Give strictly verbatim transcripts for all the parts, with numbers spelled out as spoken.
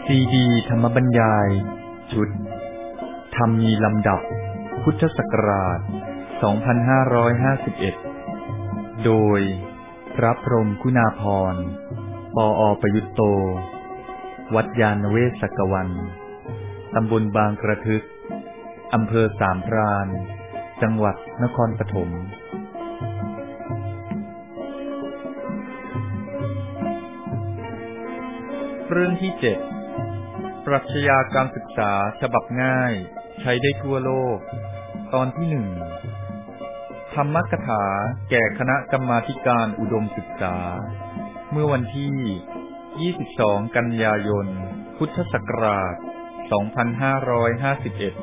ซีดีธรรมบรรยายชุดธรรมมีลำดับพุทธศักราชสองพันห้าร้อยห้าสิบเอ็ดโดยพระพรหมคุณาภรณ์ปอ.ประยุตโตวัดยานเวศกวันตำบลบางกระทึกอำเภอสามพรานจังหวัดนครปฐมเรื่องที่เจ็ดปรัชญาการศึกษาฉบับง่ายใช้ได้ทั่วโลกตอนที่หนึ่งธรรมกถาแก่คณะกรรมาธิการอุดมศึกษาเมื่อวันที่ยี่สิบสองกันยายนพุทธศักราชสองพันห้าร้อยห้าสิบเอ็ด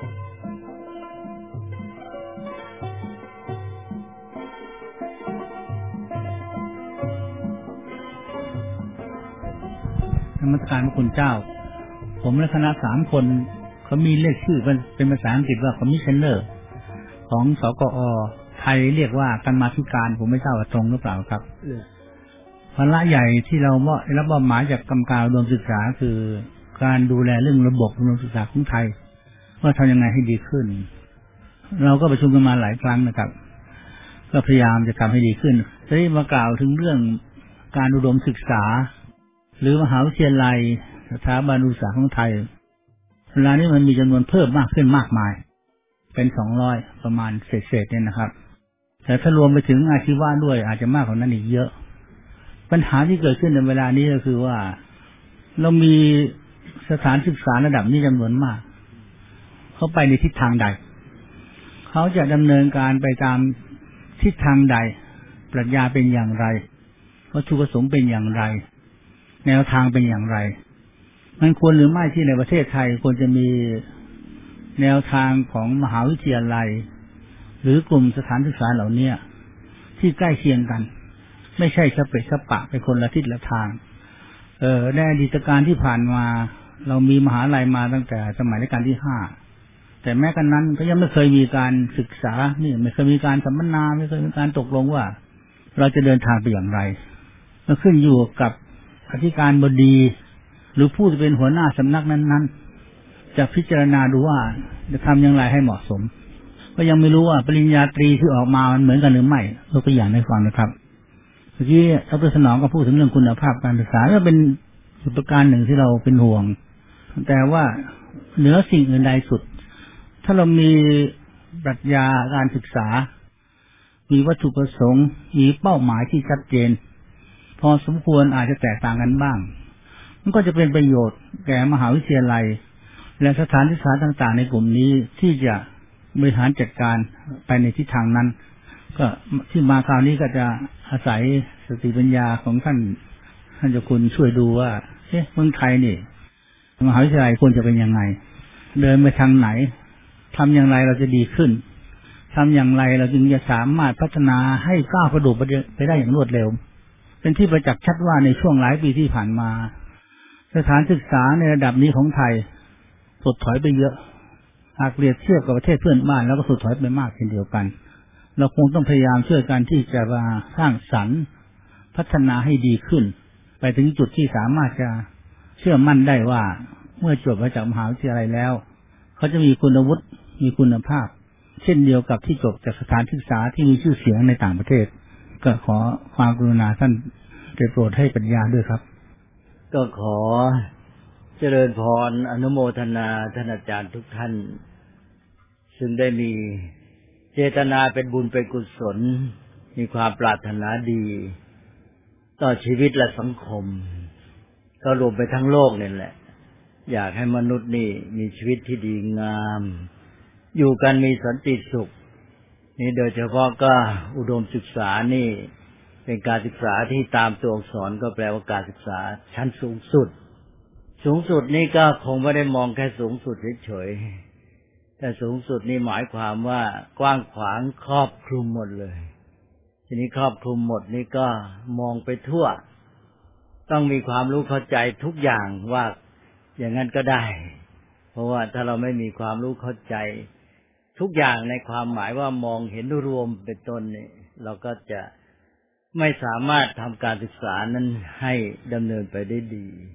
นมัสการพระคุณเจ้าผมและคณะสามคนเขามีเรียกชื่อเป็นภาษาอังกฤษว่าคอมมิชชั่นเนอร์ของสกอ.ไทยเรียกว่ากรรมาธิการผมไม่ทราบว่าตรงหรือเปล่าครับภาระใหญ่ที่เราได้รับมอบหมายจากกรรมการอุดมศึกษาคือการดูแลเรื่องระบบอุดมศึกษาของไทยว่าทำยังไงให้ดีขึ้นเราก็ประชุมกันมาหลายครั้งนะครับก็พยายามจะทำให้ดีขึ้นจะได้มากล่าวถึงเรื่องการอุดมศึกษาหรือมหาวิทยาลัยสถาบันอุตสาหกรรมของไทยเวลานี้มันมีจำนวนเพิ่มมากขึ้นมากมายเป็นสองร้อยประมาณเศษๆเนี่ยนะครับแต่ถ้ารวมไปถึงอาชีวะด้วยอาจจะมากกว่านั้นอีกเยอะปัญหาที่เกิดขึ้นในเวลานี้ก็คือว่าเรามีสถานศึกษาระดับนี้จำนวนมากเขาไปในทิศทางใดเขาจะดำเนินการไปตามทิศทางใดปรัชญาเป็นอย่างไรวัตถุประสงค์เป็นอย่างไรแนวทางเป็นอย่างไรมันควรหรือไม่ที่ในประเทศไทยควรจะมีแนวทางของมหาวิทยาลัยหรือกลุ่มสถานศึกษาเหล่านี้ที่ใกล้เคียงกันไม่ใช่สเปะสปะไปคนละทิศละทางเออในอดีตการที่ผ่านมาเรามีมหาลัยมาตั้งแต่สมัยรัชกาลที่ห้าแต่แม้กันนั้นก็ยังไม่เคยมีการศึกษานี่ไม่เคยมีการสัมมนาไม่เคยมีการตกลงว่าเราจะเดินทางไปอย่างไรมันขึ้นอยู่กับอธิการบดีหรือผู้ที่เป็นหัวหน้าสำนักนั้นๆจะพิจารณาดูว่าจะทำอย่างไรให้เหมาะสมก็ยังไม่รู้ว่าปริญญาตรีที่ออกมามันเหมือนกันหรือไม่ยกตัวอย่างให้ฟังนะครับเมื่อกี้ดร.สนองก็พูดถึงเรื่องคุณภาพการศึกษาก็เป็นประการหนึ่งที่เราเป็นห่วงแต่ว่าเหนือสิ่งอื่นใดสุดถ้าเรามีปรัชญาการศึกษามีวัตถุประสงค์มีเป้าหมายที่ชัดเจนพอสมควรอาจจะแตกต่างกันบ้างมันก็จะเป็นประโยชน์แก่มหาวิทยาลัยและสถานศึกษาต่างๆในกลุ่มนี้ที่จะบริหารจัดการไปในทิศทางนั้นก็ที่มาคราวนี้ก็จะอาศัยสติปัญญาของท่านท่านเจ้าคุณช่วยดูว่าเอ๊ะเมืองไทยนี่มหาวิทยาลัยควรจะเป็นยังไงเดินไปทางไหนทำอย่างไรเราจะดีขึ้นทำอย่างไรเราจึงจะสามารถพัฒนาให้ก้าวกระโดดไปได้อย่างรวดเร็วเป็นที่ประจักษ์ชัดว่าในช่วงหลายปีที่ผ่านมาสถานศึกษาในระดับนี้ของไทยถดถอยไปเยอะหากเปรียบเทียบกับประเทศเพื่อนบ้านแล้วก็ถดถอยไปมากเช่นเดียวกันเราคงต้องพยายามช่วยกันที่จะมาสร้างสรรค์พัฒนาให้ดีขึ้นไปถึงจุดที่สามารถจะเชื่อมั่นได้ว่าเมื่อจบมาจากมหาวิทยาลัยแล้วเขาจะมีคุณวุฒิมีคุณภาพเช่นเดียวกับที่จบจากสถานศึกษาที่มีชื่อเสียงในต่างประเทศก็ขอความกรุณาท่านได้โปรดให้ปัญญาด้วยครับก็ขอเจริญพรอนุโมทนาท่านอาจารย์ทุกท่านซึ่งได้มีเจตนาเป็นบุญเป็นกุศลมีความปรารถนาดีต่อชีวิตและสังคมก็รวมไปทั้งโลกนี่แหละอยากให้มนุษย์นี่มีชีวิตที่ดีงามอยู่กันมีสันติสุขนี่โดยเฉพาะก็อุดมศึกษานี่เป็นการศึกษาที่ตามตัวอักษรก็แปลว่าการศึกษาชั้นสูงสุดสูงสุดนี่ก็คงไม่ได้มองแค่สูงสุดเฉยๆแต่สูงสุดนี่หมายความว่ากว้างขวางครอบคลุมหมดเลยทีนี้ครอบคลุมหมดนี่ก็มองไปทั่วต้องมีความรู้เข้าใจทุกอย่างว่าอย่างนั้นก็ได้เพราะว่าถ้าเราไม่มีความรู้เข้าใจทุกอย่างในความหมายว่ามองเห็นรวมเป็นต้นนี่เราก็จะไม่สามารถทำการศึกษานั้นให้ดำเนินไปได้ดี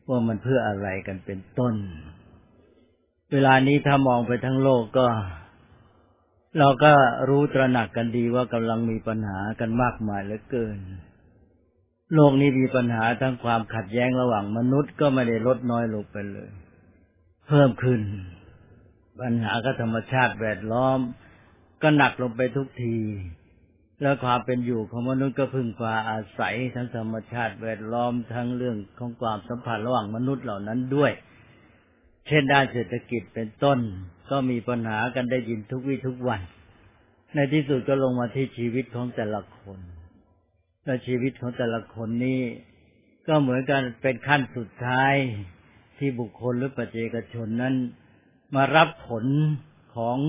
ว่ามันเพื่ออะไรกันเป็นต้นเวลานี้ถ้ามองไปทั้งโลกก็เราก็รู้ตระหนักกันดีว่ากำลังมีปัญหากันมากมายเหลือเกินโลกนี้มีปัญหาทั้งความขัดแย้งระหว่างมนุษย์ก็ไม่ได้ลดน้อยลงไปเลยเพิ่มขึ้นปัญหากับธรรมชาติแวดล้อมก็หนักลงไปทุกทีแล้วความเป็นอยู่ของมนุษย์ก็พึ่งพาอาศัยทั้งธรรมชาติแวดล้อมทั้งเรื่องของความสัมพันธ์ระหว่างมนุษย์เหล่านั้นด้วยเช่นด้านเศรษฐกิจเป็นต้นก็มีปัญหากันได้ยินทุกวี่ทุกวันในที่สุดก็ลงมาที่ชีวิตของแต่ละคนและชีวิตของแต่ละคนนี้ก็เหมือนกันเป็นขั้นสุดท้ายที่บุคคลหรือปัจเจกชนนั้นมารับผลของ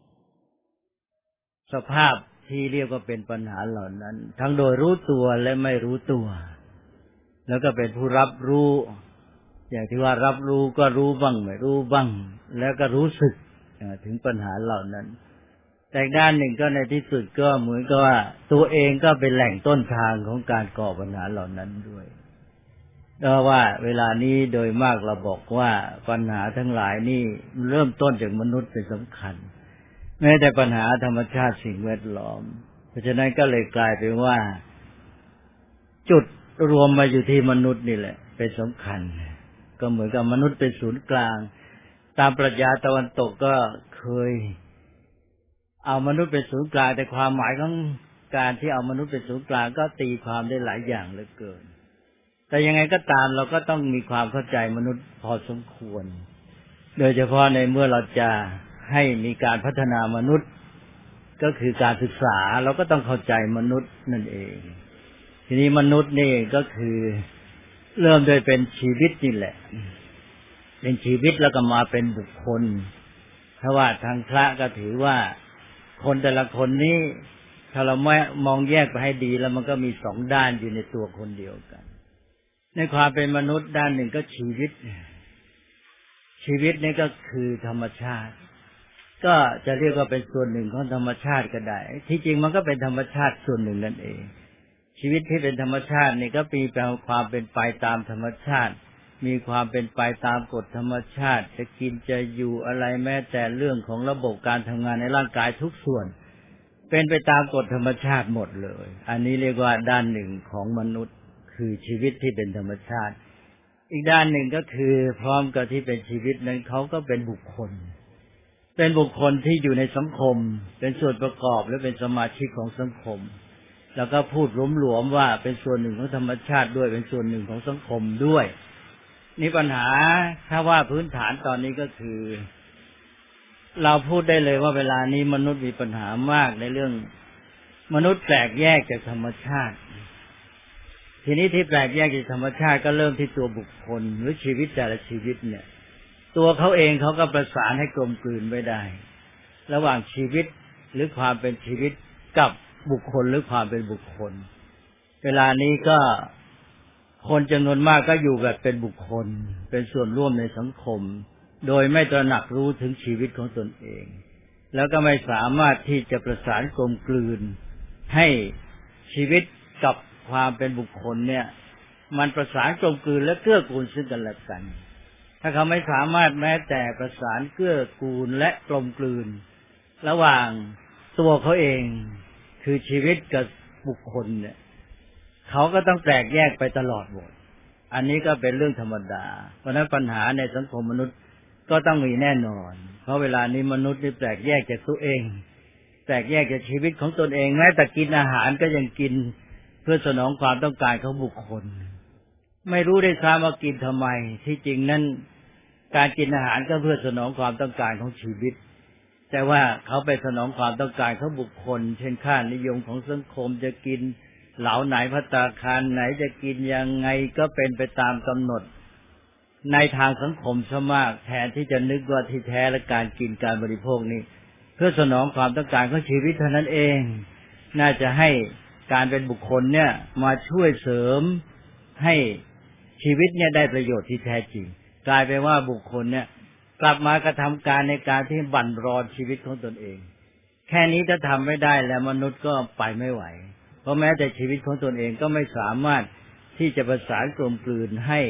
สภาพที่เรียกว่าเป็นปัญหาเหล่านั้นทั้งโดยรู้ตัวและไม่รู้ตัวแล้วก็เป็นผู้รับรู้อย่างที่ว่ารับรู้ก็รู้บ้างไม่รู้บ้างแล้วก็รู้สึกถึงปัญหาเหล่านั้นแต่ด้านหนึ่งก็ในที่สุดก็เหมือนกับว่าตัวเองก็เป็นแหล่งต้นทางของการก่อปัญหาเหล่านั้นด้วยเพราะว่าเวลานี้โดยมากเราบอกว่าปัญหาทั้งหลายนี่เริ่มต้นจากมนุษย์เป็นสำคัญแม้แต่ปัญหาธรรมชาติสิ่งแวดล้อมเพราะฉะนั้นก็เลยกลายเป็นว่าจุดรวมมาอยู่ที่มนุษย์นี่แหละเป็นสำคัญก็เหมือนกับมนุษย์เป็นศูนย์กลางตามปรัชญาตะวันตกก็เคยเอามนุษย์เป็นศูนย์กลางแต่ความหมายของการที่เอามนุษย์เป็นศูนย์กลางก็ตีความได้หลายอย่างเหลือเกินแต่ยังไงก็ตามเราก็ต้องมีความเข้าใจมนุษย์พอสมควรโดยเฉพาะในเมื่อเราจะให้มีการพัฒนามนุษย์ก็คือการศึกษาเราก็ต้องเข้าใจมนุษย์นั่นเองทีนี้มนุษย์นี่ก็คือเริ่มโดยเป็นชีวิตนี่แหละเป็นชีวิตแล้วก็มาเป็นบุคคลถ้าว่าทางพระก็ถือว่าคนแต่ละคนนี้ถ้าเราไม่มองแยกไปให้ดีแล้วมันก็มีสองด้านอยู่ในตัวคนเดียวกันในความเป็นมนุษย์ด้านหนึ่งก็ชีวิตชีวิตนี่ก็คือธรรมชาติก็จะเรียกว่าเป็นส่วนหนึ่งของธรรมชาติก็ได้ที่จริงมันก็เป็นธรรมชาติส่วนหนึ่งนั่นเองชีวิตที่เป็นธรรมชาตินี่ก็มีความเป็นไปตามธรรมชาติมีความเป็นไปตามกฎธรรมชาติจะกินจะอยู่อะไรแม้แต่เรื่องของระบบการทำงานในร่างกายทุกส่วนเป็นไปตามกฎธรรมชาติหมดเลยอันนี้เรียกว่าด้านหนึ่งของมนุษย์คือชีวิตที่เป็นธรรมชาติอีกด้านหนึ่งก็คือพร้อมกับที่เป็นชีวิตนั้นเขาก็เป็นบุคคลเป็นบุคคลที่อยู่ในสังคมเป็นส่วนประกอบและเป็นสมาชิกของสังคมแล้วก็พูดหลวมๆว่าเป็นส่วนหนึ่งของธรรมชาติด้วยเป็นส่วนหนึ่งของสังคมด้วยนี่ปัญหาถ้าว่าพื้นฐานตอนนี้ก็คือเราพูดได้เลยว่าเวลานี้มนุษย์มีปัญหามากในเรื่องมนุษย์แปลกแยกจากธรรมชาติทีนี้ที่แปลกแยกจากธรรมชาติก็เริ่มที่ตัวบุคคลหรือชีวิตแต่ละชีวิตเนี่ยตัวเขาเองเขาก็ประสานให้กลมกลืนไม่ได้ระหว่างชีวิตหรือความเป็นชีวิตกับบุคคลหรือความเป็นบุคคลเวลานี้ก็คนจำนวนมากก็อยู่แบบเป็นบุคคลเป็นส่วนร่วมในสังคมโดยไม่ตระหนักรู้ถึงชีวิตของตนเองแล้วก็ไม่สามารถที่จะประสานกลมกลืนให้ชีวิตกับความเป็นบุคคลเนี่ยมันประสานกลมกลืนและเกื้อกูลซึ่งกันและกันถ้าเขาไม่สามารถแม้แต่ประสานเกื้อกูลและกลมกลืนระหว่างตัวเขาเองคือชีวิตกับบุคคลเนี่ยเขาก็ต้องแตกแยกไปตลอดหมดอันนี้ก็เป็นเรื่องธรรมดาเพราะฉะนั้นปัญหาในสังคมมนุษย์ก็ต้องมีแน่นอนเพราะเวลานี้มนุษย์นี่แตกแยกจากตัวเองแตกแยกจากชีวิตของตนเองแม้แต่กินอาหารก็ยังกินเพื่อสนองความต้องการของบุคคลไม่รู้ได้ซ้ำว่ากินทำไมที่จริงนั้นการกินอาหารก็เพื่อสนองความต้องการของชีวิตแต่ว่าเขาไปสนองความต้องการของบุคคลเช่นค่านิยมของสังคมจะกินเหลาไหนภัตตาคารไหนจะกินยังไงก็เป็นไปตามกำหนดในทางสังคมซะมากแทนที่จะนึกว่าที่แท้และการกินการบริโภคนี้เพื่อสนองความต้องการของชีวิตเท่านั้นเองน่าจะให้การเป็นบุคคลเนี่ยมาช่วยเสริมให้ชีวิตเนี่ยได้ประโยชน์ที่แท้จริงกลายเป็นว่าบุคคลเนี่ยกลับมากระทำการในการที่บั่นรอนชีวิตของตนเองแค่นี้ถ้าทำไม่ได้แล้วมนุษย์ก็ไปไม่ไหวเพราะแม้แต่ชีวิตของตนเองก็ไม่สามารถที่จะประสานกลมกลืนให้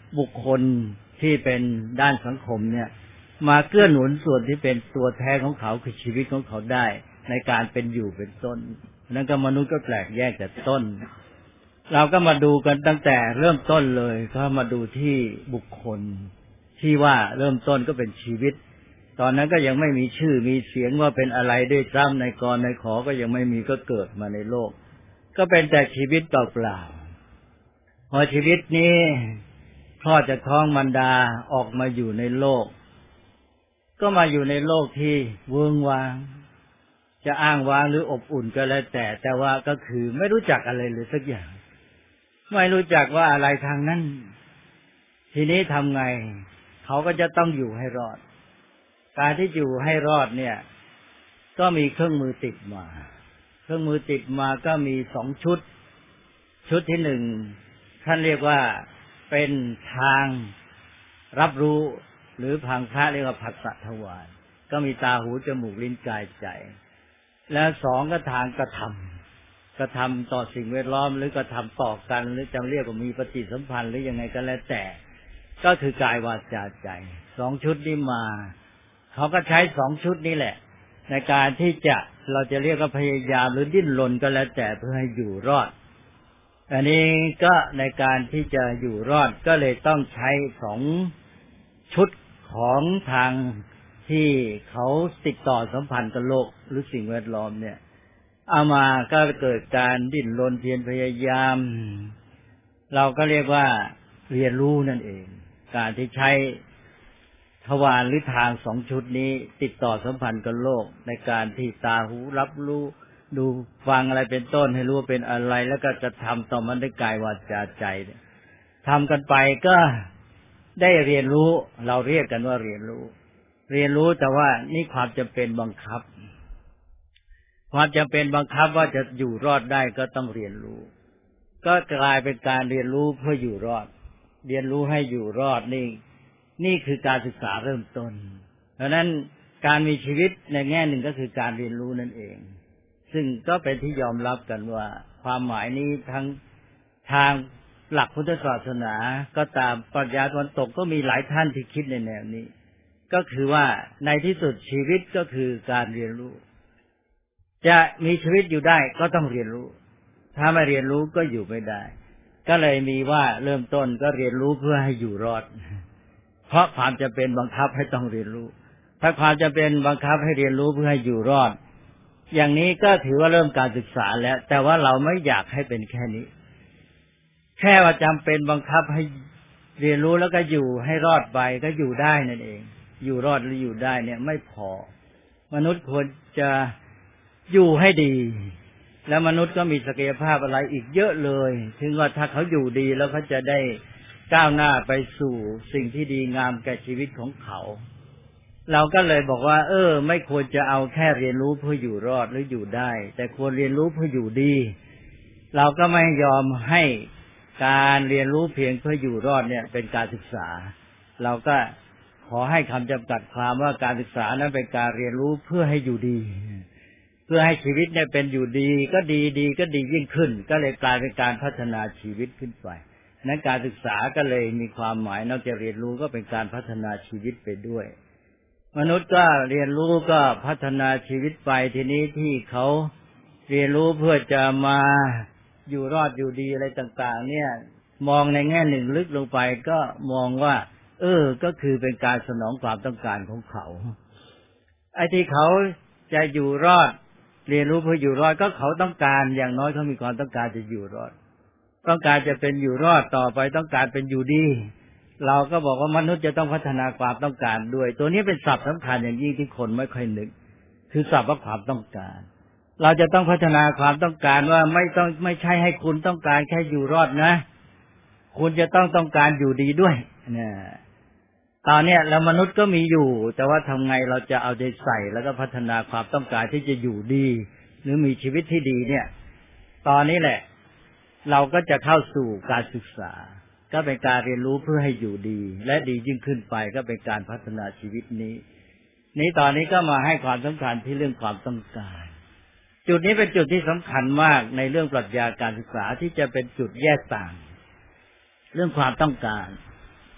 บุคคลที่เป็นด้านสังคมเนี่ยมาเกื้อหนุนส่วนที่เป็นตัวแท้ของเขาคือชีวิตของเขาได้ในการเป็นอยู่เป็นต้นนั้นก็มนุษย์ก็แปลกแยกแต่ต้นเราก็มาดูกันตั้งแต่เริ่มต้นเลยก็มาดูที่บุคคลที่ว่าเริ่มต้นก็เป็นชีวิตตอนนั้นก็ยังไม่มีชื่อมีเสียงว่าเป็นอะไรด้วยซ้ำในกรในขอก็ยังไม่มีก็เกิดมาในโลกก็เป็นแต่ชีวิตเปล่าๆพอชีวิตนี้คลอดจากท้องมารดาออกมาอยู่ในโลกก็มาอยู่ในโลกที่เวิ้งว้างจะอ้างว้างหรืออบอุ่นก็แล้วแต่แต่ว่าก็คือไม่รู้จักอะไรเลยสักอย่างไม่รู้จักว่าอะไรทางนั้นทีนี้ทำไงเขาก็จะต้องอยู่ให้รอดการที่อยู่ให้รอดเนี่ยก็มีเครื่องมือติดมาเครื่องมือติดมาก็มีสองชุดชุดที่หนึ่งท่านเรียกว่าเป็นทางรับรู้หรือทางพระเรียกว่าผัสสะทวารก็มีตาหูจมูกลิ้นกายใจและสองก็ทางกระทำกระทำต่อสิ่งแวดล้อมหรือกระทำต่อกันหรือจะเรียกว่ามีปฏิสัมพันธ์หรือยังไงก็แล้วแต่ก็คือกายวาจาใจสองชุดนี้มาเขาก็ใช้สองชุดนี้แหละในการที่จะเราจะเรียกว่าพยายามหรือดิ้นรนก็แล้วแต่เพื่อให้อยู่รอดอันนี้ก็ในการที่จะอยู่รอดก็เลยต้องใช้สองชุดของทางที่เขาติดต่อสัมพันธ์กับโลกหรือสิ่งแวดล้อมเนี่ยเอามาก็เกิดการดิ้นรนเพียรพยายามเราก็เรียกว่าเรียนรู้นั่นเองการที่ใช้ทวารหรือทางสองชุดนี้ติดต่อสัมพันธ์กับโลกในการที่ตาหูรับรู้ดูฟังอะไรเป็นต้นให้รู้ว่าเป็นอะไรแล้วก็จะทำต่อมันด้วยกายวาจาใจทำกันไปก็ได้เรียนรู้เราเรียกกันว่าเรียนรู้เรียนรู้แต่ว่านี่ความจำเป็นบังคับความจำเป็นบังคับว่าจะอยู่รอดได้ก็ต้องเรียนรู้ก็กลายเป็นการเรียนรู้เพื่ออยู่รอดเรียนรู้ให้อยู่รอดนี่นี่คือการศึกษาเริ่มต้นเพราะนั้นการมีชีวิตในแง่หนึ่งก็คือการเรียนรู้นั่นเองซึ่งก็เป็นที่ยอมรับกันว่าความหมายนี้ทั้งทางหลักพุทธศาสนาก็ตามปรัชญาตะวันตกก็มีหลายท่านที่คิดในแนวนี้ก็คือว่าในที่สุดชีวิตก็คือการเรียนรู้จะมีชีวิตอยู่ได้ก็ต้องเรียนรู้ถ้าไม่เรียนรู้ก็อยู่ไม่ได้ก็เลยมีว่าเริ่มต้นก็เรียนรู้เพื่อให้อยู่รอดเพราะความจำเป็นบังคับให้ต้องเรียนรู้ถ้าความจำเป็นบังคับให้เรียนรู้เพื่อให้อยู่รอดอย่างนี้ก็ถือว่าเริ่มการศึกษาแล้วแต่ว่าเราไม่อยากให้เป็นแค่นี้แค่ว่าจำเป็นบังคับให้เรียนรู้แล้วก็อยู่ให้รอดไปก็อยู่ได้นั่นเองอยู่รอดหรืออยู่ได้เนี่ยไม่พอมนุษย์ควรจะอยู่ให้ดีแล้วมนุษย์ก็มีศักยภาพอะไรอีกเยอะเลยถึงว่าถ้าเขาอยู่ดีแล้วเขาจะได้ก้าวหน้าไปสู่สิ่งที่ดีงามแก่ชีวิตของเขาเราก็เลยบอกว่าเออไม่ควรจะเอาแค่เรียนรู้เพื่ออยู่รอดหรืออยู่ได้แต่ควรเรียนรู้เพื่ออยู่ดีเราก็ไม่ยอมให้การเรียนรู้เพียงเพื่ออยู่รอดเนี่ยเป็นการศึกษาเราก็ขอให้คำจำกัดความว่าการศึกษานั้นเป็นการเรียนรู้เพื่อให้อยู่ดีเพื่อให้ชีวิตเนี่ยเป็นอยู่ดีก็ดีดีก็ดียิ่งขึ้นก็เลยกลายเป็นการพัฒนาชีวิตขึ้นไปนั้นการศึกษาก็เลยมีความหมายนอกจากเรียนรู้ก็เป็นการพัฒนาชีวิตไปด้วยมนุษย์ก็เรียนรู้ก็พัฒนาชีวิตไปทีนี้ที่เขาเรียนรู้เพื่อจะมาอยู่รอดอยู่ดีอะไรต่างๆเนี่ยมองในแง่หนึ่งลึกลงไปก็มองว่าเออก็คือเป็นการสนองความต้องการของเขาไอ้ที่เขาจะอยู่รอดเรียนรู้เพื่ออยู่รอดก็เขาต้องการอย่างน้อยเขามีความต้องการจะอยู่รอดต้องการจะเป็นอยู่รอดต่อไปต้องการเป็นอยู่ดีเราก็บอกว่ามนุษย์จะต้องพัฒนาความต้องการด้วยตัวนี้เป็นศัพท์สำคัญอย่างยิ่งที่คนไม่ค่อยนึกคือศัพท์ว่าความต้องการเราจะต้องพัฒนาความต้องการว่าไม่ต้องไม่ใช่ให้คุณต้องการแค่อยู่รอดนะคุณจะต้องต้องการอยู่ดีด้วยเนี่ยตอนนี้แล้วมนุษย์ก็มีอยู่แต่ว่าทำไงเราจะเอาใจใส่แล้วก็พัฒนาความต้องการที่จะอยู่ดีหรือมีชีวิตที่ดีเนี่ยตอนนี้แหละเราก็จะเข้าสู่การศึกษาก็เป็นการเรียนรู้เพื่อให้อยู่ดีและดียิ่งขึ้นไปก็เป็นการพัฒนาชีวิตนี้นี้ตอนนี้ก็มาให้ความสำคัญที่เรื่องความต้องการจุดนี้เป็นจุดที่สำคัญมากในเรื่องปรัชญาการศึกษาที่จะเป็นจุดแยกต่างเรื่องความต้องการ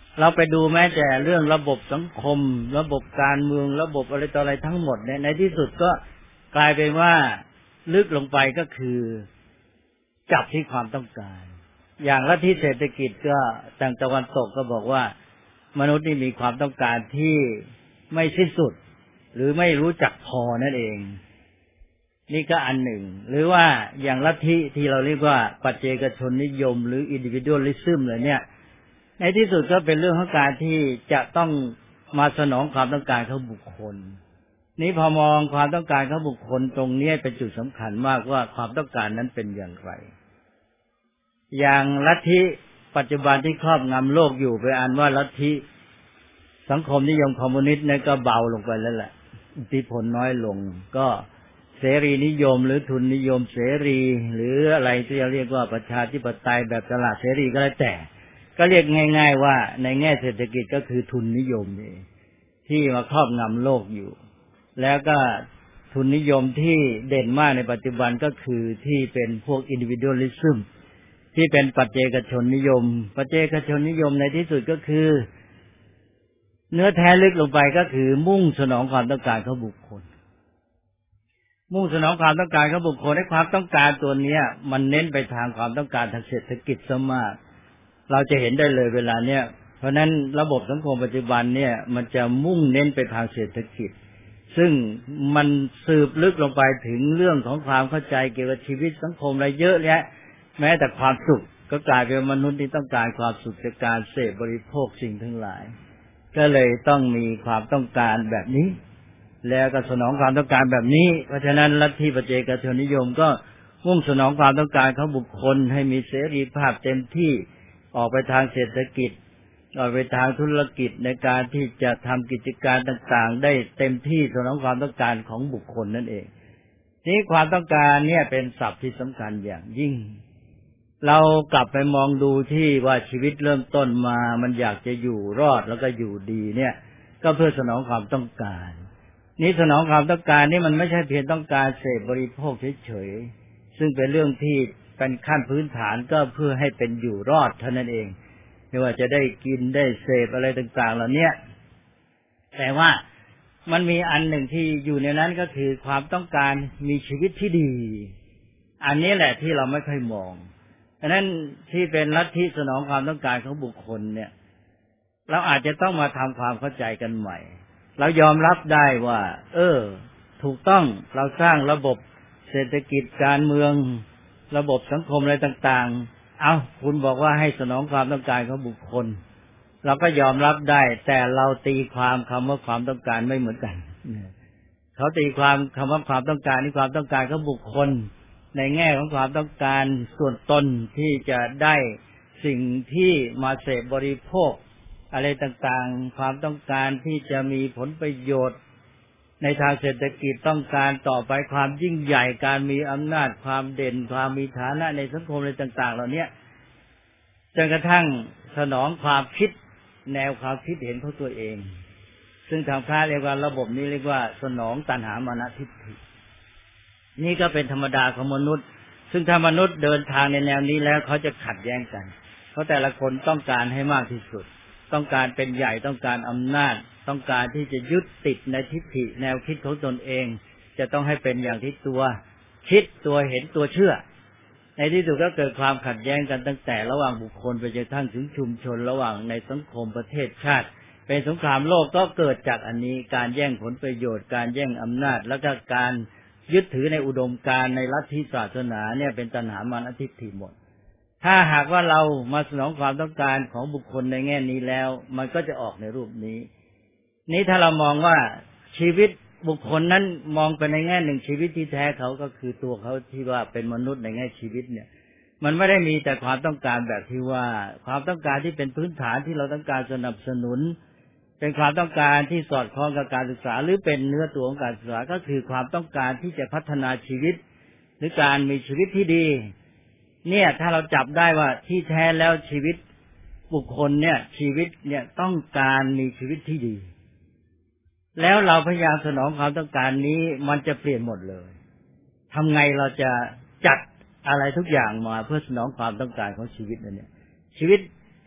เราไปดูแม้แต่เรื่องระบบสังคมระบบการเมืองระบบอะไรต่ออะไรทั้งหมดเนี่ยในที่สุดก็กลายเป็นว่าลึกลงไปก็คือจับที่ความต้องการอย่างลัทธิเศรษฐกิจก็ทางตะวันตกก็บอกว่ามนุษย์นี่มีความต้องการที่ไม่สิ้นสุดหรือไม่รู้จักพอนั่นเองนี่ก็อันหนึ่งหรือว่าอย่างลัทธิที่เราเรียกว่าปัจเจกชนนิยมหรือ individualism เลยเนี่ยในที่สุดก็เป็นเรื่องของการที่จะต้องมาสนองความต้องการของบุคคลนี้พอมองความต้องการของบุคคลตรงนี้เป็นจุดสำคัญมากว่าความต้องการนั้นเป็นอย่างไรอย่างลัทธิปัจจุบันที่ครอบงำโลกอยู่ไปอ่านว่าลัทธิสังคมนิยมคอมมิวนิสต์เนี่ยก็เบาลงไปแล้วแหละอิทธิพลน้อยลงก็เสรีนิยมหรือทุนนิยมเสรีหรืออะไรที่เรียกว่าประชาธิปไตยแบบตลาดเสรีก็แล้วแต่ก็เรียกง่ายๆว่าในแง่เศรษฐกิจก็คือทุนนิยมนี่ที่มาครอบงำโลกอยู่แล้วก็ทุนนิยมที่เด่นมากในปัจจุบันก็คือที่เป็นพวก individualism ที่เป็นปัจเจกชนนิยมปัจเจกชนนิยมในที่สุดก็คือเนื้อแท้ลึกลงไปก็คือมุ่งสนองความต้องการของบุคคลมุ่งสนองความต้องการของบุคคลให้ความต้องการตัวเนี้ยมันเน้นไปทางความต้องการทางเศรษฐกิจซะมากเราจะเห็นได้เลยเวลาเนี้ยเพราะนั้นระบบสังคมปัจจุบันเนี่ยมันจะมุ่งเน้นไปทางเศรษฐกิจซึ่งมันสืบลึกลงไปถึงเรื่องของความเข้าใจเกี่ยวกับชีวิตสังคมอะไรเยอะแยะแม้แต่ความสุขก็กลายเป็นมนุษย์ที่ต้องการความสุขจากการเสพบริโภคสิ่งทั้งหลายก็เลยต้องมีความต้องการแบบนี้แล้วก็สนองความต้องการแบบนี้เพราะฉะนั้นลัทธิปัจเจกชนนิยมก็มุ่งสนองความต้องการของบุคคลให้มีเสรีภาพเต็มที่ออกไปทางเศรษฐกิจออกไปทางธุรกิจในการที่จะทำกิจการต่างๆได้เต็มที่สนองความต้องการของบุคคลนั่นเองนี่ความต้องการเนี่ยเป็นศัพท์ที่สำคัญอย่างยิ่งเรากลับไปมองดูที่ว่าชีวิตเริ่มต้นมามันอยากจะอยู่รอดแล้วก็อยู่ดีเนี่ยก็เพื่อสนองความต้องการนี่สนองความต้องการนี่มันไม่ใช่เพียงต้องการเสพบริโภคเฉยๆซึ่งเป็นเรื่องที่เป็นขั้นพื้นฐานก็เพื่อให้เป็นอยู่รอดเท่านั้นเองไม่ว่าจะได้กินได้เสพอะไรต่างๆเหล่านี้แต่ว่ามันมีอันหนึ่งที่อยู่ในนั้นก็คือความต้องการมีชีวิตที่ดีอันนี้แหละที่เราไม่ค่อยมองฉะนั้นที่เป็นลัทธิสนองความต้องการของบุคคลเนี่ยเราอาจจะต้องมาทำความเข้าใจกันใหม่เรายอมรับได้ว่าเออถูกต้องเราสร้างระบบเศรษฐกิจการเมืองระบบสังคมอะไรต่างๆเอาคุณบอกว่าให้สนองความต้องการของบุคคลเราก็ยอมรับได้แต่เราตีความคำว่าความต้องการไม่เหมือนกันเขาตีความคำว่าความต้องการนี่ความต้องการของบุคคลในแง่ของความต้องการส่วนตนที่จะได้สิ่งที่มาเสพบริโภคอะไรต่างๆความต้องการที่จะมีผลประโยชน์ในทางเศรษฐกิจต้องการต่อไปความยิ่งใหญ่การมีอำนาจความเด่นความมีฐานะในสังคมอะไรต่างๆเหล่านี้จนกระทั่งสนองความคิดแนวความคิดเห็นของตัวเองซึ่งทางพระเรียกว่าระบบนี้เรียกว่าสนองตัณหามานะทิฏฐินี่ก็เป็นธรรมดาของมนุษย์ซึ่งถ้ามนุษย์เดินทางในแนวนี้แล้วเขาจะขัดแย้งกันเพราะแต่ละคนต้องการให้มากที่สุดต้องการเป็นใหญ่ต้องการอำนาจต้องการที่จะยึดติดในทิฏฐิแนวคิดของตนเองจะต้องให้เป็นอย่างที่ตัวคิดตัวเห็นตัวเชื่อในที่สุดก็เกิดความขัดแย้งกันตั้งแต่ระหว่างบุคคลไปจนกระทั่งถึงชุมชนระหว่างในสังคมประเทศชาติเป็นสงครามโลกก็เกิดจากอันนี้การแย่งผลประโยชน์การแย่งอำนาจแล้วก็การยึดถือในอุดมการณ์ในลัทธิศาสนาเนี่ยเป็นตัณหามานะทิฏฐิหมดถ้าหากว่าเรามาสนองความต้องการของบุคคลในแง่นี้แล้วมันก็จะออกในรูปนี้นี้ถ้าเรามองว่าชีวิตบุคคลนั้นมองไปในแง่หนึ่งชีวิตที่แท้เขาก็คือตัวเขาที่ว่าเป็นมนุษย์ในแง่ชีวิตเนี่ยมันไม่ได้มีแต่ความต้องการแบบที่ว่าความต้องการที่เป็นพื้นฐานที่เราต้องการสนับสนุนเป็นความต้องการที่สอดคล้องกับการศึกษาหรือเป็นเนื้อตัวของการศึกษาก็คือความต้องการที่จะพัฒนาชีวิตหรือการมีชีวิตที่ดีเนี่ยถ้าเราจับได้ว่าที่แท้แล้วชีวิตบุคคลเนี่ยชีวิตเนี่ยต้องการมีชีวิตที่ดีแล้วเราพยายามสนองความต้องการนี้มันจะเปลี่ยนหมดเลยทำไงเราจะจัดอะไรทุกอย่างมาเพื่อสนองความต้องการของชีวิตนั่นเนี่ยชีวิต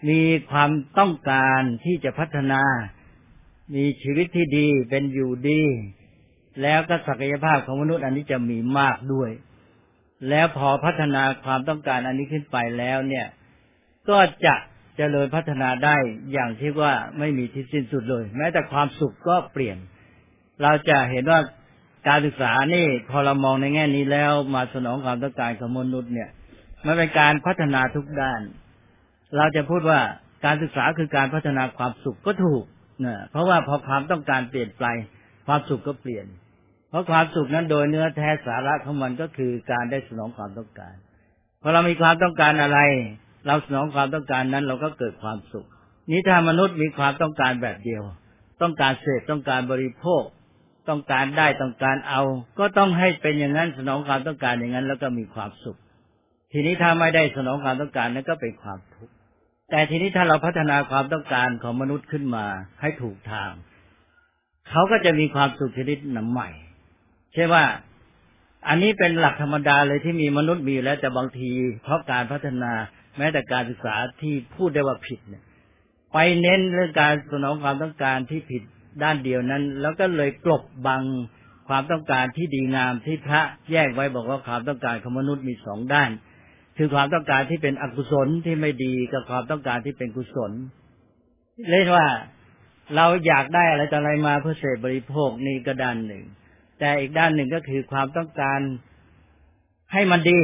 มีความต้องการที่จะพัฒนามีชีวิตที่ดีเป็นอยู่ดีแล้วก็ศักยภาพของมนุษย์อันนี้จะมีมากด้วยแล้วพอพัฒนาความต้องการอันนี้ขึ้นไปแล้วเนี่ยก็จะเจริญพัฒนาได้อย่างที่ว่าไม่มีที่สิ้นสุดเลยแม้แต่ความสุขก็เปลี่ยนเราจะเห็นว่าการศึกษานี่พอเรามองในแง่นี้แล้วมาสนองความต้องการของมนุษย์เนี่ยมันเป็นการพัฒนาทุกด้านเราจะพูดว่าการศึกษาคือการพัฒนาความสุขก็ถูกนะเพราะว่าพอความต้องการเปลี่ยนไปความสุขก็เปลี่ยนเพราะความสุขนั้นโดยเนื้อแท้สาระของมันก็คือการได้สนองความต้องการพอเรามีความต้องการอะไรเราสนองความต้องการนั้นเราก็เกิดความสุขนี้ถ้ามนุษย์มีความต้องการแบบเดียวต้องการเสพต้องการบริโภคต้องการได้ต้องการเอาก็ต้องให้เป็นอย่างนั้นสนองความต้องการอย่างนั้นแล้วก็มีความสุขทีนี้ถ้าไม่ได้สนองความต้องการนั้นก็เป็นความทุกข์แต่ทีนี้ถ้าเราพัฒนาความต้องการของมนุษย์ขึ้นมาให้ถูกทางเขาก็จะมีความสุขชนิดใหม่ใช่ว่าอันนี้เป็นหลักธรรมดาเลยที่มีมนุษย์มีแล้วแต่บางทีเพราะการพัฒนาแม้แต่การศึกษาที่พูดได้ว่าผิดเนี่ยไปเน้นเรื่องการสนองความต้องการที่ผิดด้านเดียวนั้นแล้วก็เลยกลบบังความต้องการที่ดีงามที่พระแยกไว้บอกว่าความต้องการของมนุษย์มีสองด้านคือความต้องการที่เป็นอกุศลที่ไม่ดีกับความต้องการที่เป็นกุศลเรียกว่าเราอยากได้อะไรต่ออะไรมาเพื่อเสพบริโภคนี่ก็ด้านหนึ่งแต่อีกด้านหนึ่งก็คือความต้องการให้มันดี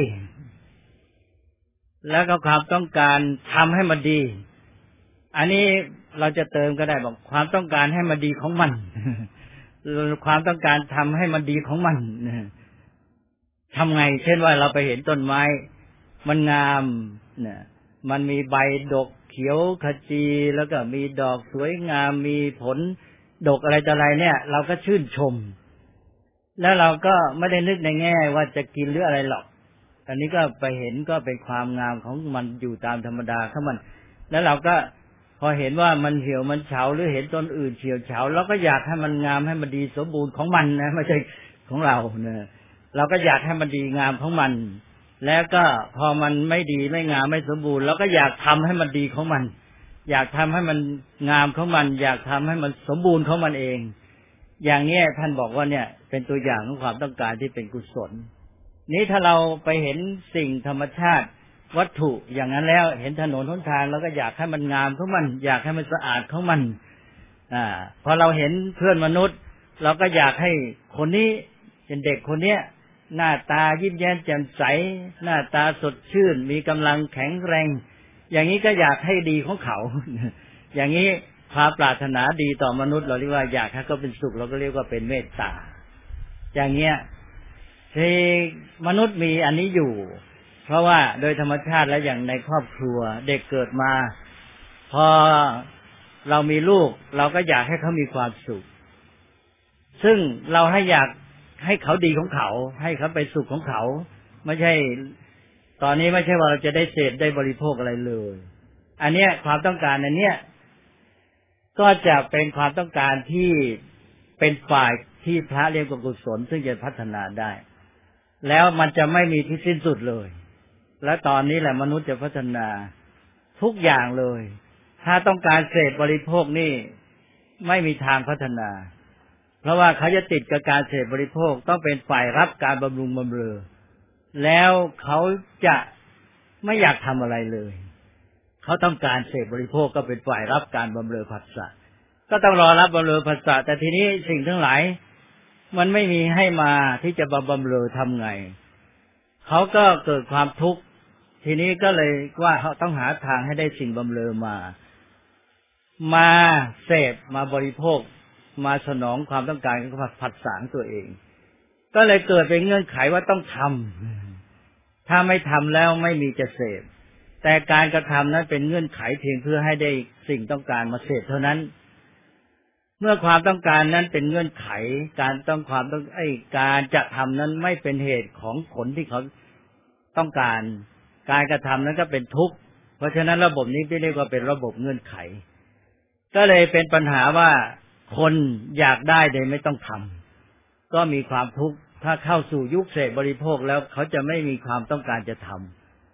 แล้วก็ความต้องการทำให้มันดีอันนี้เราจะเติมก็ได้บอกความต้องการให้มันดีของมันความต้องการทำให้มันดีของมันทำไงเช่นว่าเราไปเห็นต้นไม้มันงามเนี่ยมันมีใบดกเขียวขจีแล้วก็มีดอกสวยงามมีผลดกอะไรต่ออะไรเนี่ยเราก็ชื่นชมแล้วเราก็ไม่ได้นึกในแง่ว่าจะกินหรืออะไรหรอกอันนี้ก็ไปเห็นก็เป็นความงามของมันอยู่ตามธรรมดาของมันแล้วเราก็พอเห็นว่ามันเหี่ยวมันเฉาหรือเห็นต้นอื่นเหี่ยวเฉาเราก็อยากให้มันงามให้มันดีสมบูรณ์ของมันนะไม่ใช่ของเราเนี่ยเราก็อยากให้มันดีงามของมันแล้วก็พอมันไม่ดีไม่งามไม่สมบูรณ์เราก็อยากทำให้มันดีของมันอยากทำให้มันงามของมันอยากทำให้มันสมบูรณ์ของมันเองอย่างนี้ท่านบอกว่าเนี่ยเป็นตัวอย่างของความต้องการที่เป็นกุศลนี้ถ้าเราไปเห็นสิ่งธรรมชาติวัตถุอย่างนั้นแล้วเห็นถนนหนทางเราก็อยากให้มันงามของมันอยากให้มันสะอาดของมันอ่าพอเราเห็นเพื่อนมนุษย์เราก็อยากให้คนนี้เป็นเด็กคนเนี้ยหน้าตายิ้มแย้มแจ่มใสหน้าตาสดชื่นมีกำลังแข็งแรงอย่างนี้ก็อยากให้ดีของเขาอย่างนี้ความปรารถนาดีต่อมนุษย์เราเรียกว่าอยากให้เขาเป็นสุขเราก็เรียกว่าเป็นเมตตาอย่างเงี้ยที่มนุษย์มีอันนี้อยู่เพราะว่าโดยธรรมชาติและอย่างในครอบครัวเด็กเกิดมาพอเรามีลูกเราก็อยากให้เขามีความสุขซึ่งเราให้อยากให้เขาดีของเขาให้เขาไปสุขของเขาไม่ใช่ตอนนี้ไม่ใช่ว่าเราจะได้เสพได้บริโภคอะไรเลยอันเนี้ยความต้องการอันเนี้ยก็จะเป็นความต้องการที่เป็นฝ่ายที่พระเรียกว่ากุศลซึ่งจะพัฒนาได้แล้วมันจะไม่มีที่สิ้นสุดเลยและตอนนี้แหละมนุษย์จะพัฒนาทุกอย่างเลยถ้าต้องการเสพบริโภคนี่ไม่มีทางพัฒนาเพราะว่าเขาจะติดกับการเสพบริโภคต้องเป็นฝ่ายรับการบำรุงบำเรอแล้วเขาจะไม่อยากทำอะไรเลยเขาต้องการเสพบริโภคก็เป็นฝ่ายรับการบำเรอผัสสะก็ต้องรอรับบำเรอผัสสะแต่ทีนี้สิ่งทั้งหลายมันไม่มีให้มาที่จะบำเรอทำไงเขาก็เกิดความทุกข์ทีนี้ก็เลยว่าเขาต้องหาทางให้ได้สิ่งบำเรอมามาเสพมาบริโภคมาสนองความต้องการของผัสสะตัวเองก็เลยเกิดเป็นเงื่อนไขว่าต้องทำถ้าไม่ทำแล้วไม่มีจะเสพแต่การกระทำนั้นเป็นเงื่อนไขเพียงเพื่อให้ได้สิ่งต้องการมาเสพเท่านั้นเมื่อความต้องการนั้นเป็นเงื่อนไขการต้องความต้องไอ้การจะทำนั้นไม่เป็นเหตุของผลที่เขาต้องการการกระทำนั้นก็เป็นทุกข์เพราะฉะนั้นระบบนี้เรียกว่าเป็นระบบเงื่อนไขก็เลยเป็นปัญหาว่าคนอยากได้โดยไม่ต้องทำก็มีความทุกข์ถ้าเข้าสู่ยุคเสพบริโภคแล้วเขาจะไม่มีความต้องการจะท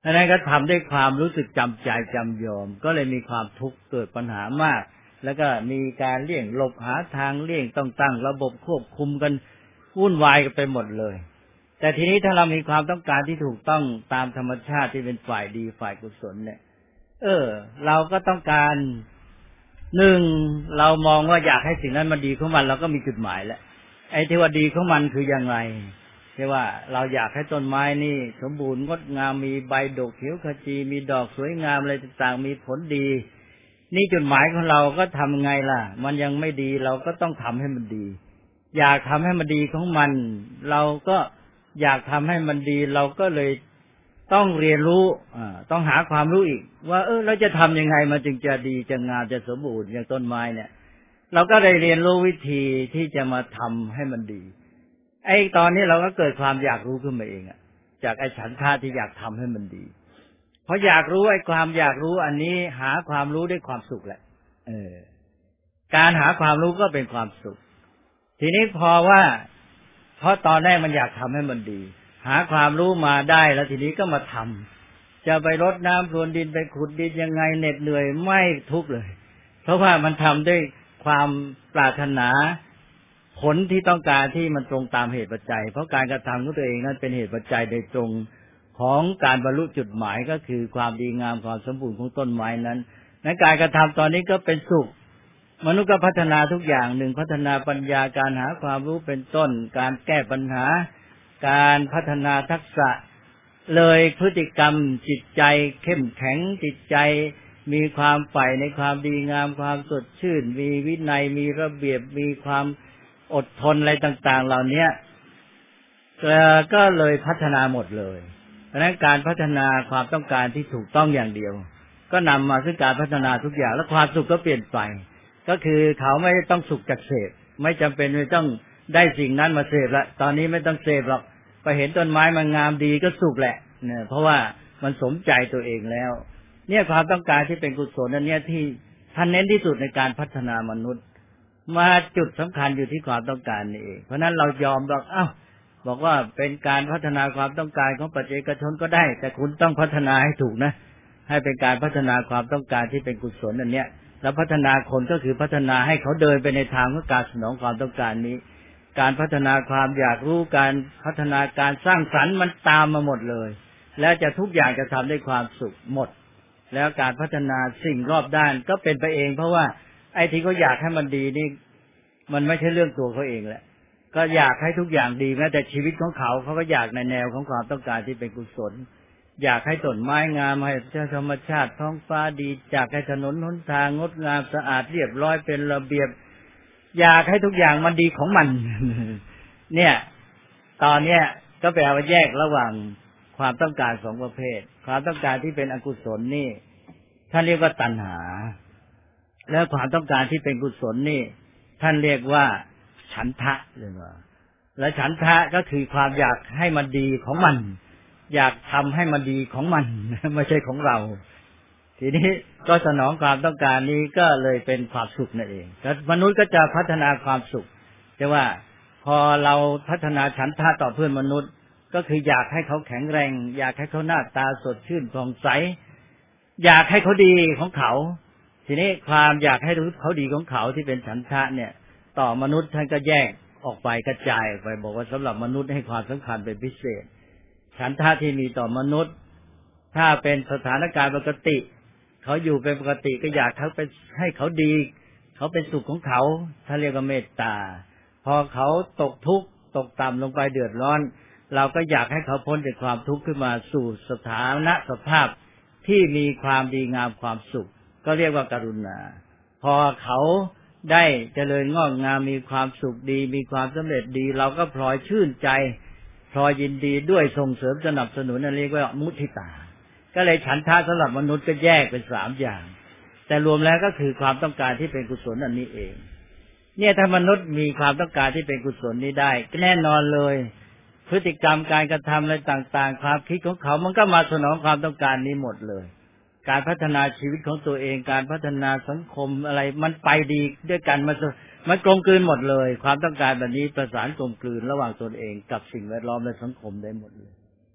ดังนั้นก็ทำด้วยความรู้สึกจำใจจำยอมก็เลยมีความทุกข์เกิดปัญหามากแล้วก็มีการเลี่ยงหลบหาทางเลี่ยงต้องตั้งระบบควบคุมกันวุ่นวายกันไปหมดเลยแต่ทีนี้ถ้าเรามีความต้องการที่ถูกต้องตามธรรมชาติที่เป็นฝ่ายดีฝ่ายกุศลเนี่ยเออเราก็ต้องการหนึ่งเรามองว่าอยากให้สิ่งนั้นมันดีของมันเราก็มีจุดหมายแล้วไอ้ที่ว่าดีของมันคือยังไงที่ว่าเราอยากให้ต้นไม้นี่สมบูรณ์งดงามมีใบดกเขียวขจีมีดอกสวยงามอะไรต่างๆมีผลดีนี่จุดหมายของเราก็ทำไงล่ะมันยังไม่ดีเราก็ต้องทำให้มันดีอยากทำให้มันดีของมันเราก็อยากทำให้มันดีเราก็เลยต้องเรียนรู้อ่าต้องหาความรู้อีกว่าเออเราจะทำยังไงมันจึงจะดีจะงามจะสมบูรณ์อย่างต้นไม้เนี่ยเราก็ได้เรียนรู้วิธีที่จะมาทำให้มันดีไอ้ตอนนี้เราก็เกิดความอยากรู้ขึ้นมาเองอ่ะจากไอ้ฉันทะที่อยากทำให้มันดีเพราะอยากรู้ไอ้ความอยากรู้อันนี้หาความรู้ด้วยความสุขแหละเออการหาความรู้ก็เป็นความสุขทีนี้พอว่าเพราะตอนแรกมันอยากทำให้มันดีหาความรู้มาได้แล้วทีนี้ก็มาทำจะไปรดน้ำพรวนดินไปขุดดินยังไงเหน็ดเหนื่อยไม่ทุกข์เลยเพราะว่ามันทำด้วยความปรารถนาผลที่ต้องการที่มันตรงตามเหตุปัจจัยเพราะการกระทำของตัวเองนั้นเป็นเหตุปัจจัยโดยตรงของการบรรลุจุดหมายก็คือความดีงามความสมบูรณ์ของต้นไม้นั้นในการกระทำตอนนี้ก็เป็นสุขมนุษย์ก็พัฒนาทุกอย่างหนึ่งพัฒนาปัญญาการหาความรู้เป็นต้นการแก้ปัญหาการพัฒนาทักษะเลยพฤติกรรมจิตใจเข้มแข็งจิตใจมีความใฝ่ในความดีงามความสดชื่นมีวินัยมีระเบียบมีความอดทนอะไรต่างๆเหล่านี้ก็เลยพัฒนาหมดเลยเพราะฉะนั้นการพัฒนาความต้องการที่ถูกต้องอย่างเดียวก็นำมาซึ่งการพัฒนาทุกอย่างและความสุขก็เปลี่ยนไปก็คือเขาไม่ต้องสุขจากเสพไม่จำเป็นไม่ต้องได้สิ่งนั้นมาเสพละตอนนี้ไม่ต้องเสพหรอกไปเห็นต้นไม้มันงามดีก็สุขแหละเนี่ยเพราะว่ามันสมใจตัวเองแล้วเนี่ยความต้องการที่เป็นกุศลอันนี้ที่ท่านเน้นที่สุดในการพัฒนามนุษย์มาจุดสำคัญอยู่ที่ความต้องการนี่เองเพราะนั้นเรายอมบอกเอ้าบอกว่าเป็นการพัฒนาความต้องการของปัจเจกชนก็ได้แต่คุณต้องพัฒนาให้ถูกนะให้เป็นการพัฒนาความต้องการที่เป็นกุศลอันเนี้ยแล้วพัฒนาคนก็คือพัฒนาให้เขาเดินไปในทางของการสนองความต้องการนี้การพัฒนาความอยากรู้การพัฒนาการสร้างสรรค์มันตามมาหมดเลยแล้วจะทุกอย่างจะทำด้วยความสุขหมดแล้วการพัฒนาสิ่งรอบด้านก็เป็นไปเองเพราะว่าไอ้ที่เขาอยากให้มันดีนี่มันไม่ใช่เรื่องตัวเขาเองแหละก็อยากให้ทุกอย่างดีแม้แต่ชีวิตของเขาเขาก็อยากในแนวของความต้องการที่เป็นกุศลอยากให้ต้นไม้งามให้ธรรมชาติท้องฟ้าดีอยากให้ถนนหนทางงดงามสะอาดเรียบร้อยเป็นระเบียบอยากให้ทุกอย่างมันดีของมัน เนี่ยตอนเนี้ยก็แปลว่าแยกระหว่างความต้องการสองประเภทความต้องการที่เป็นอกุศลนี่ท่านเรียกว่าตัณหาแล้วความต้องการที่เป็นกุศลนี่ท่านเรียกว่าฉันทะเลยว่าและฉันทะก็คือความอยากให้มันดีของมันอยากทำให้มันดีของมันไม่ใช่ของเราทีนี้ก็สนองความต้องการนี้ก็เลยเป็นความสุขนั่นเองแล้วมนุษย์ก็จะพัฒนาความสุขแต่ว่าพอเราพัฒนาฉันทะต่อเพื่อนมนุษย์ก็คืออยากให้เขาแข็งแรงอยากให้เขาหน้าตาสดชื่นผ่องใสอยากให้เขาดีของเขาทีนี้ความอยากให้เขาดีของเขาที่เป็นฉันทะเนี่ยต่อมนุษย์ท่านก็แยกออกไปกระจายออกไปบอกว่าสำหรับมนุษย์ให้ความสำคัญเป็นพิเศษฉันทะที่มีต่อมนุษย์ถ้าเป็นสถานการณ์ปกติเขาอยู่เป็นปกติก็อยากเขาไปให้เขาดีเขาเป็นสุขของเขาถ้าเรียกว่าเมตตาพอเขาตกทุกข์ตกต่ำลงไปเดือดร้อนเราก็อยากให้เขาพ้นจากความทุกข์ขึ้นมาสู่สถานะสภาพที่มีความดีงามความสุขก็เรียกว่ากรุณาพอเขาได้เจริญงอกงามมีความสุขดีมีความสำเร็จดีเราก็พลอยชื่นใจพลอยยินดีด้วยส่งเสริมสนับสนุนนั่นเรียกว่ามุทิตาก็เลยฉันทะสำหรับมนุษย์ก็แยกเป็นสามอย่างแต่รวมแล้วก็คือความต้องการที่เป็นกุศลอันนี้เองเนี่ยถ้ามนุษย์มีความต้องการที่เป็นกุศลนี้ได้แน่นอนเลยพฤติกรรมการกระทำอะไรต่างๆความคิดของเขามันก็มาสนองความต้องการนี้หมดเลยการพัฒนาชีวิตของตัวเองการพัฒนาสังคมอะไรมันไปดีด้วยกันมันมันกลมกลืนหมดเลยความต้องการแบบนี้ประสานกลมกลืนระหว่างตนเองกับสิ่งแวดล้อมและสังคมได้หมดเลย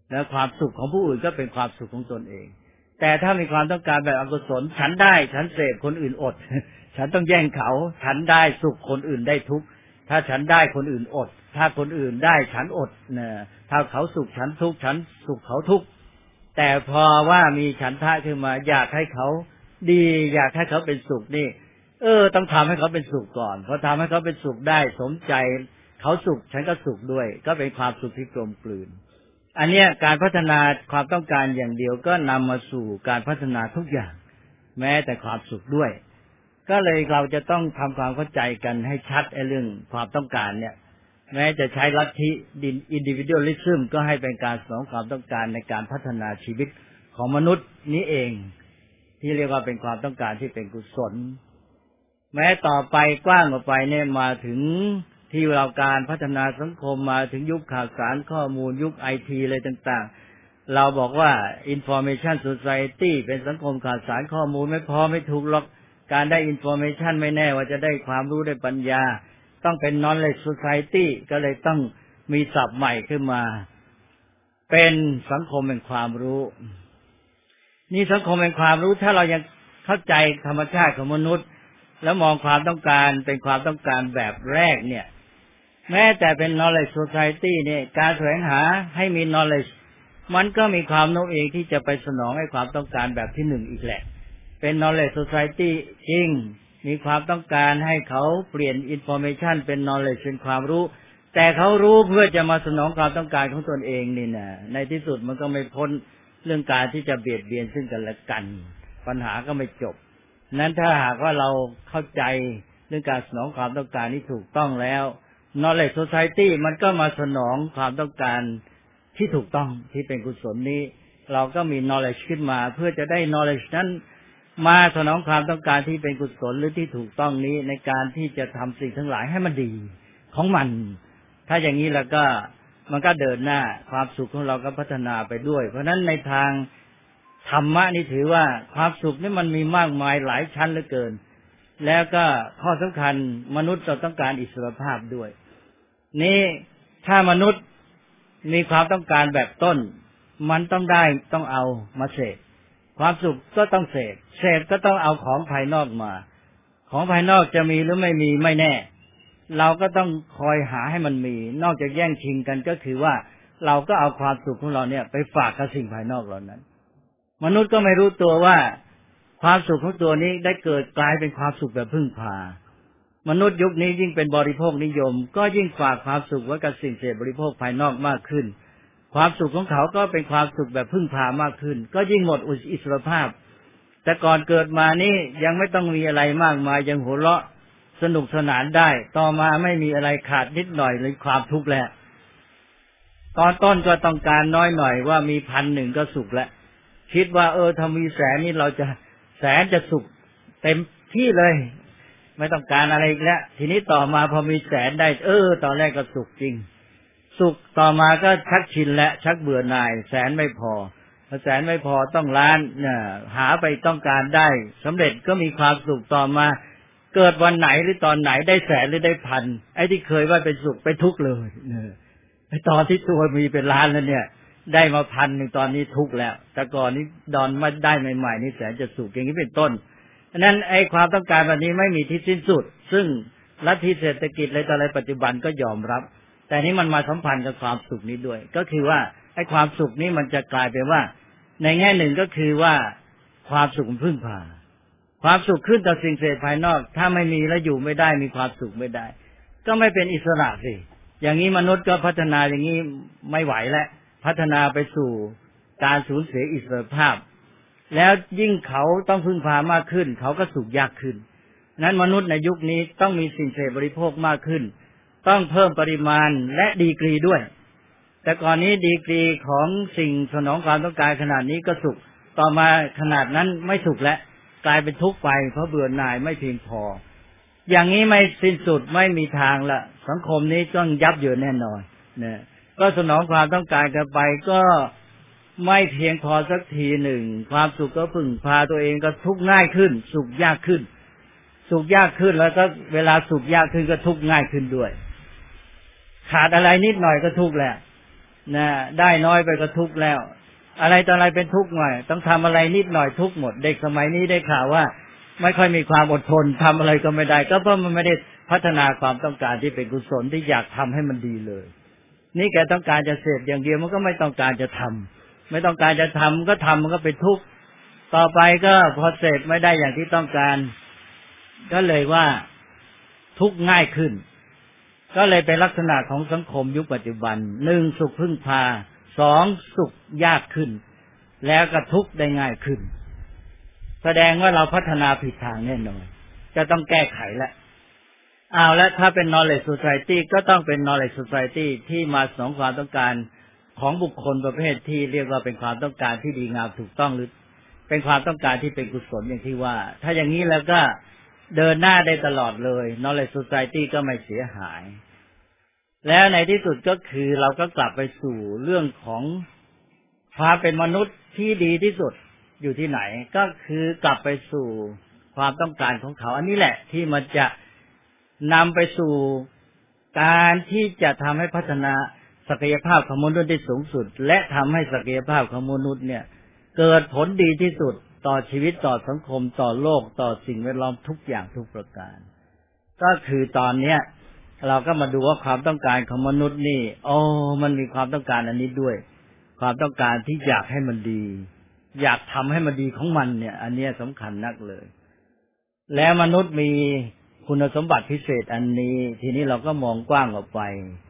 แล้วความสุขของผู้อื่นก็เป็นความสุขของตนเองแต่ถ้ามีความต้องการแบบอกุศลฉันได้ฉันเสพคนอื่นอดฉันต้องแย่งเขาฉันได้สุขคนอื่นได้ทุกข์ถ้าฉันได้คนอื่นอดถ้าคนอื่นได้ฉันอดนะถ้าเขาสุขฉันทุกข์ฉันสุขเขาทุกข์แต่พอว่ามีฉันทะขึ้นมาอยากให้เขาดีอยากให้เขาเป็นสุขนี่เออต้องทำให้เขาเป็นสุขก่อนพอทำให้เขาเป็นสุขได้สมใจเขาสุขฉันก็สุขด้วยก็เป็นความสุขที่กลมกลืนอันเนี้ยการพัฒนาความต้องการอย่างเดียวก็นำมาสู่การพัฒนาทุกอย่างแม้แต่ความสุขด้วยก็เลยเราจะต้องทำความเข้าใจกันให้ชัดไอ้เรื่องความต้องการเนี่ยแม้จะใช้ลัทธิ individualism ก็ให้เป็นการสนองความต้องการในการพัฒนาชีวิตของมนุษย์นี้เองที่เรียกว่าเป็นความต้องการที่เป็นกุศลแม้ต่อไปกว้างออกไปเนี่ยมาถึงที่เราการพัฒนาสังคมมาถึงยุคข่าวสารข้อมูลยุคไอทีอะไรต่างๆเราบอกว่า information society เป็นสังคมข่าวสารข้อมูลไม่พอไม่ถูกหรอกการได้ information ไม่แน่ว่าจะได้ความรู้ได้ปัญญาต้องเป็น knowledge society ก็เลยต้องมีศัพท์ใหม่ขึ้นมาเป็นสังคมแห่งความรู้นี่สังคมแห่งความรู้ถ้าเรายังเข้าใจธรรมชาติของมนุษย์แล้วมองความต้องการเป็นความต้องการแบบแรกเนี่ยแม้แต่เป็น knowledge society เนี่ยการแสวงหาให้มี knowledge มันก็มีความโน้มเองที่จะไปสนองให้ความต้องการแบบที่หนึ่งอีกแหละเป็น knowledge society จริงมีความต้องการให้เขาเปลี่ยน information เป็น knowledge เป็นความรู้แต่เขารู้เพื่อจะมาสนองความต้องการของตนเองนี่นะในที่สุดมันก็ไม่พ้นเรื่องการที่จะเบียดเบียนซึ่งกันและกันปัญหาก็ไม่จบนั้นถ้าหากว่าเราเข้าใจเรื่องการสนองความต้องการที่ถูกต้องแล้ว knowledge society มันก็มาสนองความต้องการที่ถูกต้องที่เป็นกุศลนี้เราก็มี knowledge ขึ้นมาเพื่อจะได้ knowledge นั้นมาสนองความต้องการที่เป็นกุศลหรือที่ถูกต้องนี้ในการที่จะทำสิ่งทั้งหลายให้มันดีของมันถ้าอย่างนี้แล้วก็มันก็เดินหน้าความสุขของเราก็พัฒนาไปด้วยเพราะฉะนั้นในทางธรรมะนี่ถือว่าความสุขนี่มันมีมากมายหลายชั้นเหลือเกินแล้วก็ข้อสำคัญมนุษย์เราต้องการอิสรภาพด้วยนี่ถ้ามนุษย์มีความต้องการแบบต้นมันต้องได้ต้องเอามาเสพความสุขก็ต้องเสพเสพก็ต้องเอาของภายนอกมาของภายนอกจะมีหรือไม่มีไม่แน่เราก็ต้องคอยหาให้มันมีนอกจากแย่งชิงกันก็คือว่าเราก็เอาความสุขของเราเนี่ยไปฝากกับสิ่งภายนอกเหล่านั้นมนุษย์ก็ไม่รู้ตัวว่าความสุขของตัวนี้ได้เกิดกลายเป็นความสุขแบบพึ่งพามนุษย์ยุคนี้ยิ่งเป็นบริโภคนิยมก็ยิ่งฝากความสุขไว้กับสิ่งเสพบริโภคภายนอกมากขึ้นความสุขของเขาก็เป็นความสุขแบบพึ่งพามากขึ้นก็ยิ่งหมดอิสรภาพแต่ก่อนเกิดมานี่ยังไม่ต้องมีอะไรมากมายยังหัวเราะสนุกสนานได้ต่อมาไม่มีอะไรขาดนิดหน่อยเลยความทุกข์แล้วตอนต้นก็ต้องการน้อยหน่อยว่ามีพันหนึ่งก็สุขแล้วคิดว่าเออถ้ามีแสนนี่เราจะแสนจะสุขเต็มที่เลยไม่ต้องการอะไรอีกแล้วทีนี้ต่อมาพอมีแสนได้เออตอนแรกก็สุขจริงสุขต่อมาก็ชักชินและชักเบื่อหน่ายแสนไม่พอพอแสนไม่พอต้องล้านเนี่ยหาไปต้องการได้สำเร็จก็มีความสุขต่อมาเกิดวันไหนหรือตอนไหนได้แสนหรือได้พันไอ้ที่เคยว่าเป็นสุขไปทุกข์เลยเนี่ยไอ้ตอนที่ตัวมีเป็นล้านแล้วเนี่ยได้มาพันหนึ่งตอนนี้ทุกข์แล้วแต่ก่อนนี้ดอนมาได้ใหม่ๆนี่แสนจะสุขอย่างนี้เป็นต้นฉะนั้นไอ้ความต้องการแบบนี้ไม่มีที่สิ้นสุดซึ่งลัทธิเศรษฐกิจอะไรต่ออะไรปัจจุบันก็ยอมรับแต่นี้มันมาสัมพันธ์กับความสุขนี้ด้วยก็คือว่าไอ้ความสุขนี้มันจะกลายเป็นว่าในแง่หนึ่งก็คือว่าความสุขมันพึ่งพาความสุขขึ้นต่อสิ่งเสพภายนอกถ้าไม่มีแล้วอยู่ไม่ได้มีความสุขไม่ได้ก็ไม่เป็นอิสระสิอย่างนี้มนุษย์ก็พัฒนาอย่างนี้ไม่ไหวแล้วพัฒนาไปสู่การสูญเสียอิสรภาพแล้วยิ่งเขาต้องพึ่งพามากขึ้นเขาก็สุขยากขึ้นนั้นมนุษย์ในยุคนี้ต้องมีสิ่งเสพบริโภคมากขึ้นต้องเพิ่มปริมาณและดีกรีด้วยแต่ก่อนนี้ดีกรีของสิ่งสนองความต้องการขนาดนี้ก็สุขต่อมาขนาดนั้นไม่สุขแล้วกลายเป็นทุกข์ไปเพราะเบื่อหน่ายไม่เพียงพออย่างนี้ไม่สิ้นสุดไม่มีทางละสังคมนี้ต้องยับเยินแน่นอนนะก็สนองความต้องการกันไปก็ไม่เพียงพอสักทีหนึ่งความสุขก็พึ่งพาตัวเองก็ทุกข์ง่ายขึ้นสุขยากขึ้นสุขยากขึ้นแล้วก็เวลาสุขยากขึ้นก็ทุกข์ง่ายขึ้นด้วยขาดอะไรนิดหน่อยก็ทุกข์แหละนะได้น้อยไปก็ทุกข์แล้วอะไรต่ออะไรเป็นทุกข์หน่อยต้องทำอะไรนิดหน่อยทุกข์หมดเด็กสมัยนี้ได้ข่าวว่าไม่ค่อยมีความอดทนทำอะไรก็ไม่ได้ก็เพราะมันไม่ได้พัฒนาความต้องการที่เป็นกุศลที่อยากทำให้มันดีเลยนี่แกต้องการจะเสพอย่างเดียวมันก็ไม่ต้องการจะทำไม่ต้องการจะทำก็ทำมันก็เป็นทุกข์ต่อไปก็พอเสพไม่ได้อย่างที่ต้องการก็เลยว่าทุกข์ง่ายขึ้นก็เลยเป็นลักษณะของสังคมยุคปัจจุบันหนึ่งสุขพึ่งพาสองสุขยากขึ้นแล้วก็ทุกข์ได้ง่ายขึ้นแสดงว่าเราพัฒนาผิดทางแน่นอนจะต้องแก้ไขแล้วเอาแล้วถ้าเป็น knowledge society ก็ต้องเป็น knowledge society ที่มาสนองความต้องการของบุคคลประเภทที่เรียกว่าเป็นความต้องการที่ดีงามถูกต้องหรือเป็นความต้องการที่เป็นกุศลอย่างที่ว่าถ้าอย่างนี้แล้วก็เดินหน้าได้ตลอดเลย knowledge society ก็ไม่เสียหายแล้วในที่สุดก็คือเราก็กลับไปสู่เรื่องของความเป็นมนุษย์ที่ดีที่สุดอยู่ที่ไหนก็คือกลับไปสู่ความต้องการของเขาอันนี้แหละที่มันจะนำไปสู่การที่จะทำให้พัฒนาศักยภาพของมนุษย์ได้สูงสุดและทำให้ศักยภาพของมนุษย์เนี่ยเกิดผลดีที่สุดต่อชีวิตต่อสังคมต่อโลกต่อสิ่งแวดล้อมทุกอย่างทุกประการก็คือตอนเนี้ยเราก็มาดูว่าความต้องการของมนุษย์นี่โอ้มันมีความต้องการอันนี้ด้วยความต้องการที่อยากให้มันดีอยากทำให้มันดีของมันเนี่ยอันนี้สำคัญนักเลยแล้วมนุษย์มีคุณสมบัติพิเศษอันนี้ทีนี้เราก็มองกว้างออกไป